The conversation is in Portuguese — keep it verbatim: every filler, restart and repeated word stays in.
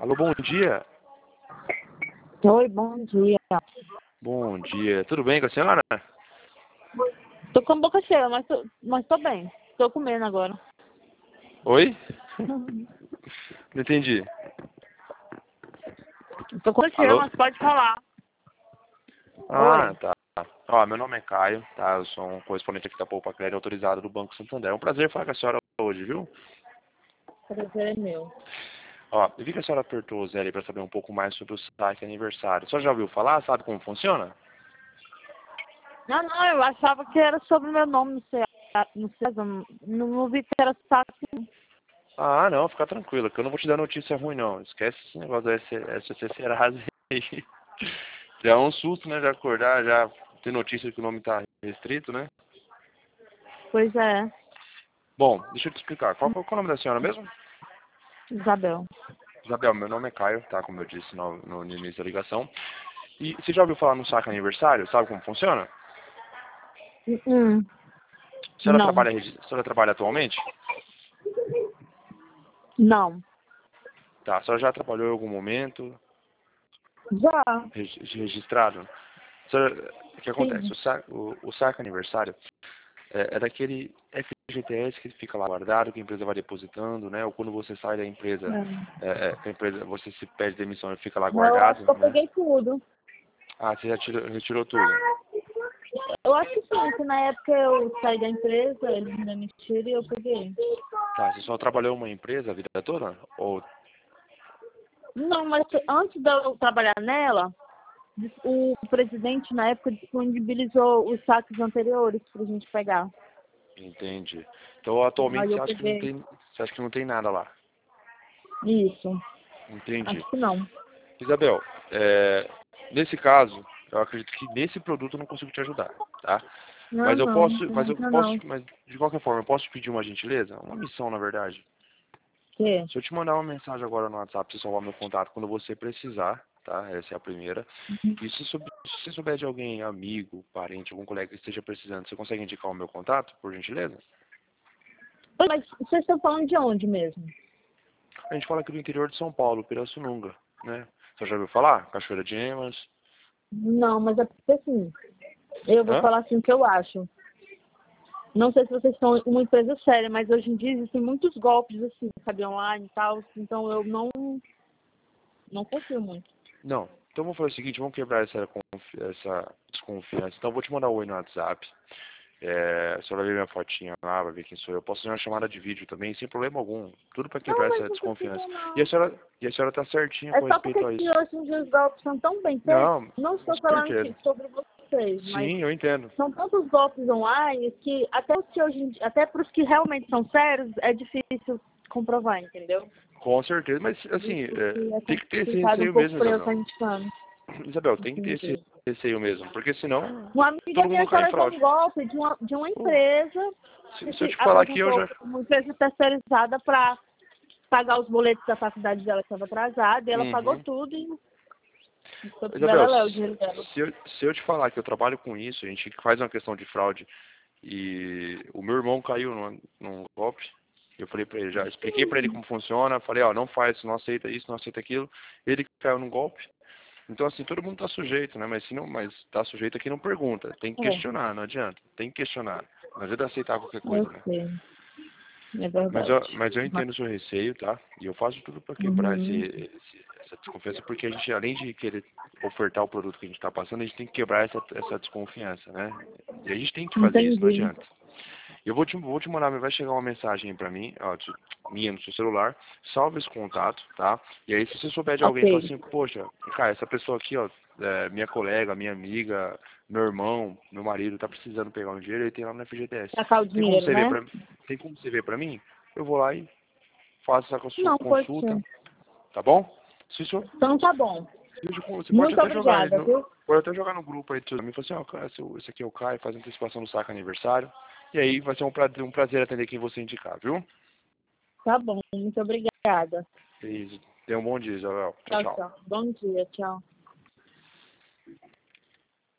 Alô, bom dia. Oi, bom dia. Bom dia. Tudo bem com a senhora? Tô com a boca cheia, mas tô, mas tô bem. Tô comendo agora. Oi? Não entendi. Tô com a boca cheia, Alô? mas pode falar. Ah, Oi. tá. Ó, meu nome é Caio, tá? Eu sou um correspondente aqui da Poupa Crédito autorizado do Banco Santander. É um prazer falar com a senhora hoje, viu? Prazer é meu. Ó, eu vi que a senhora apertou o zero aí pra saber um pouco mais sobre o saque aniversário. A senhora já ouviu falar? Sabe como funciona? Não, não, eu achava que era sobre o meu nome no C A, no C E S A. Não, não vi que era saque. Ah, não, fica tranquilo, que eu não vou te dar notícia ruim, não. Esquece esse negócio da S C Serasa aí. Já é um susto, né? Já acordar, já ter notícia que o nome tá restrito, né? Pois é, Bom, deixa eu te explicar. Qual, qual é o nome da senhora mesmo? Isabel. Isabel, meu nome é Caio, tá? Como eu disse no, no início da ligação. E você já ouviu falar no saque aniversário? Sabe como funciona? Hum, hum. A senhora Não, trabalha, regi- a senhora trabalha atualmente? não. Tá, a senhora já trabalhou em algum momento Já, regi- registrado? A senhora- o que acontece? sim. O, sa, o, o saque aniversário é, é daquele F G T S que fica lá guardado, que a empresa vai depositando, né? Ou quando você sai da empresa, É. é, é, que a empresa, você se pede demissão e fica lá Mas eu acho guardado, que eu né? peguei tudo. Ah, você já tirou, retirou tudo. Eu acho que sim, que na época eu saí da empresa, eles me demitiram e eu peguei. Tá, você só trabalhou em uma empresa a vida toda? Ou Não, mas antes de eu trabalhar nela, o presidente na época disponibilizou os saques anteriores pra gente pegar. entende? Então atualmente Aí você eu acha que não peguei. tem, você acha que não tem nada lá? Isso. Entendi. Acho que não. Isabel, é, nesse caso, eu acredito que nesse produto eu não consigo te ajudar, tá? Não, Mas eu não, não posso, tem mas eu nada posso, não. mas de qualquer forma, eu posso te pedir uma gentileza? Uma missão, na verdade. Que? Se eu te mandar uma mensagem agora no WhatsApp, você salvar meu contato quando você precisar, tá? Essa é a primeira. E se, sou- se você souber de alguém, amigo, parente, algum colega que esteja precisando, você consegue indicar o meu contato, por gentileza? Mas vocês estão falando de onde mesmo? A gente fala aqui do interior de São Paulo, Pirassununga, né? Você já ouviu falar? Cachoeira de Emas. Não, mas é porque assim, eu vou Hã? falar assim o que eu acho. Não sei se vocês são uma empresa séria, mas hoje em dia existem muitos golpes assim, sabe, online e tal, então eu não, não confio muito. Não. Então vamos fazer o seguinte, vamos quebrar essa, confi- essa desconfiança. Então eu vou te mandar um oi no WhatsApp. É, a senhora vai ver minha fotinha lá, vai ver quem sou eu. Posso fazer uma chamada de vídeo também, sem problema algum. Tudo para quebrar Não, mas essa não desconfiança. precisa E a não. senhora, e a senhora tá certinha É com só porque respeito a que isso. hoje em dia os golpes são tão bem feitos. Não, Não com estou falando certeza. que sobre vocês, mas Sim, eu entendo. são tantos golpes online que até os que hoje em dia, até para os que realmente são sérios, é difícil comprovar, entendeu? Com certeza. Mas Por assim, isso que é, é tem que ter esse complicado um receio pouco mesmo, para eu Isabel. estar indicando. Isabel, tem que ter esse Entendi. receio mesmo. Porque senão Uma amiga todo minha mundo já cai em levou um fraude. golpe de uma, de uma Pô, empresa se, que se eu se te falar aqui, eu apresentou já. como uma empresa terceirizada para pagar os boletos da faculdade dela que estava atrasada, e ela pagou Uhum. tudo e foi pro Isabel, Beleléu o dinheiro dela. se eu, se eu te falar que eu trabalho com isso, a gente faz uma questão de fraude e o meu irmão caiu num, num golpe, eu falei pra ele, já expliquei pra ele como funciona, falei, ó, não faz, não aceita isso, não aceita aquilo, ele caiu num golpe. Então assim, todo mundo tá sujeito, né? Mas se não, mas tá sujeito aqui não pergunta, tem que É, questionar, não adianta, tem que questionar. Não adianta aceitar qualquer eu coisa, né? sei. É Mas verdade. eu, mas eu entendo o seu receio, tá? E eu faço tudo para quebrar esse, Uhum. esse- essa desconfiança, porque a gente, além de querer ofertar o produto que a gente está passando, a gente tem que quebrar essa, essa desconfiança, né? E a gente tem que fazer isso, não Entendi. adianta. Eu vou te, vou te mandar, vai chegar uma mensagem para mim, ó, de- minha no seu celular, salva esse contato, tá? E aí se você souber de alguém, fala Ok. assim, poxa, cara, essa pessoa aqui, ó, é, minha colega, minha amiga, meu irmão, meu marido, tá precisando pegar um dinheiro, ele tem lá no F G T S. Sacar o Tem como dinheiro, você ver né? pra, tem como você ver para mim? Eu vou lá e faça essa consu- Não, pode consulta, ser. tá bom? Se isso, Então tá bom. você pode Muito até jogar ele obrigada, no, viu? pode até jogar no grupo aí tudo. Me fala assim, ó, cara, esse, esse aqui é o Caio, faz antecipação do saco aniversário. E aí vai ser um prazer, um prazer atender quem você indicar, viu? Tá bom. Muito obrigada. E tenha um bom dia, Isabel. Tchau, Tchau, tchau. tchau. Bom dia. Tchau.